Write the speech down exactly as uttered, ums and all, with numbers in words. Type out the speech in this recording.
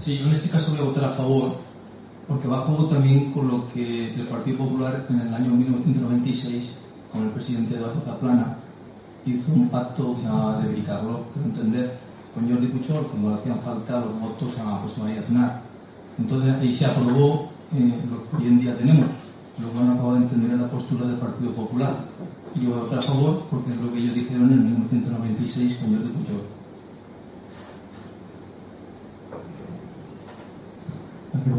Sí, yo en este caso voy a votar a favor, porque va a juego también con lo que el Partido Popular en el año mil novecientos noventa y seis, con el presidente Eduardo Zaplana, hizo un pacto que se llamaba de Bericarló, quiero entender, con Jordi Pujol, cuando le hacían falta los votos a José María Aznar. Entonces ahí se aprobó eh, lo que hoy en día tenemos. Lo que no acabo de entender es la postura del Partido Popular. Yo voy a votar a favor porque es lo que ellos dijeron en mil novecientos noventa y seis con Jordi Pujol.